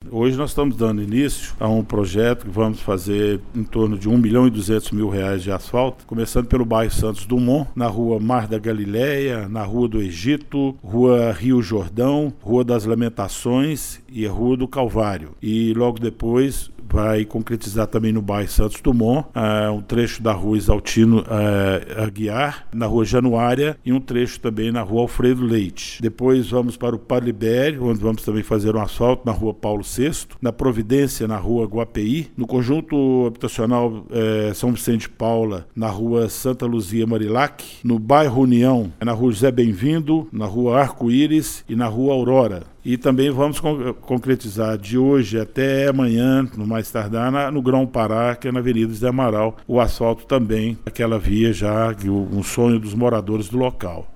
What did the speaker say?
Hoje nós estamos dando início a um projeto que vamos fazer em torno de R$1.200.000 de asfalto, começando pelo bairro Santos Dumont, na rua Mar da Galileia, na rua do Egito, rua Rio Jordão, rua das Lamentações e rua do Calvário. E logo depois vai concretizar também no bairro Santos Dumont, um trecho da rua Exaltino Aguiar, na rua Januária, e um trecho também na rua Alfredo Leite. Depois vamos para o Palibério, onde vamos também fazer um asfalto na rua Paulo VI, na Providência, na rua Guapeí, no conjunto habitacional São Vicente de Paula, na rua Santa Luzia Marilac, no bairro União, na rua José Bem-vindo, na rua Arco-Íris e na rua Aurora. E também vamos concretizar de hoje até amanhã, no mais tardar, no Grão-Pará, que é na Avenida José Amaral, o asfalto também, aquela via já, um sonho dos moradores do local.